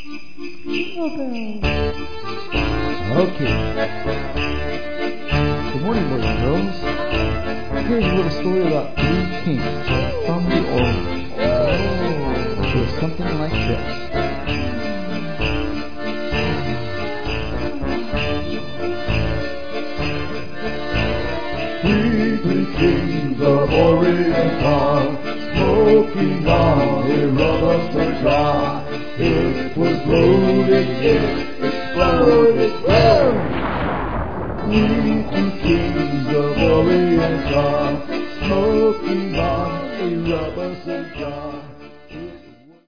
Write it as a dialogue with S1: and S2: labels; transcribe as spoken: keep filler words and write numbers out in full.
S1: Okay. Good morning, boys and girls. Here's a little story about three kings from New Orleans. Oh, it goes something like this.
S2: We three kings of Orient are smoking on a rubber cigar. It was loaded, it exploded, well. We two kings of Orient are smoking on a rubber cigar.